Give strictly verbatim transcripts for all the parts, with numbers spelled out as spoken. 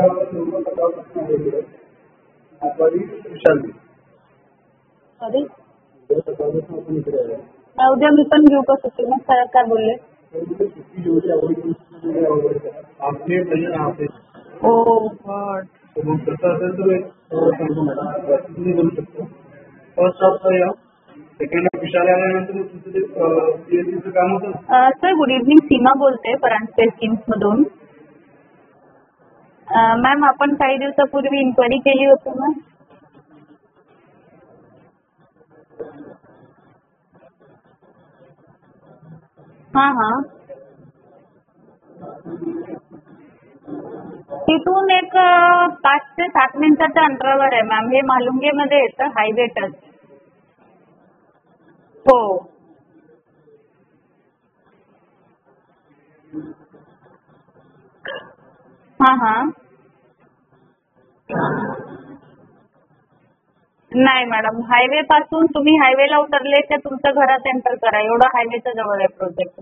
Sorry उद्या मी पण घेऊ का सुट्टी? मग सर काय बोलले? Oh God. Sir good evening, Seema बोलते परांजपे स्कीम्स मधून. मॅम आपण काही दिवसापूर्वी इन्क्वायरी केली होती मॅम. हां हां तिथून एक पाच ते सात मिनिटाच्या अंतरावर आहे मॅम. हे म्हालुंगेमध्ये येतं, हायवे टच. हो हां हां नाही मॅडम, हायवे पासून तुम्ही हायवेला उतरले ते तुमच्या घरात एंटर करा, एवढं हायवेच्या जवळ आहे प्रोजेक्ट.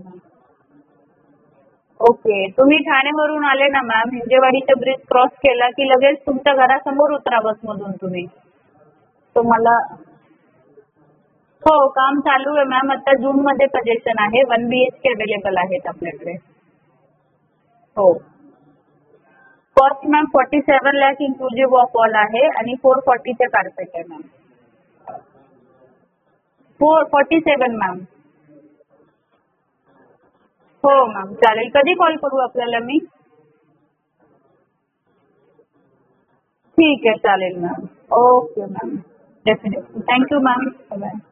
ओके, तुम्ही ठाणेवरून आले ना मॅम, हिंजेवाडीचा ब्रिज क्रॉस केला की लगेच तुमच्या घरासमोर उतरा बसमधून तुम्ही. तुम्हाला हो काम चालू आहे मॅम. आता जूनमध्ये सजेशन आहे. One B H K available आहेत आपल्याकडे. हो cost ma'am forty seven lakh inclusive of all आहे आणि फोर फॉर्टीचे कार्पेट आहे ma'am. Four forty seven ma'am. हो मॅम चालेल. कधी कॉल करू आपल्याला मी? ठीक आहे चालेल ma'am. Okay ma'am, definitely. Thank you ma'am. Bye.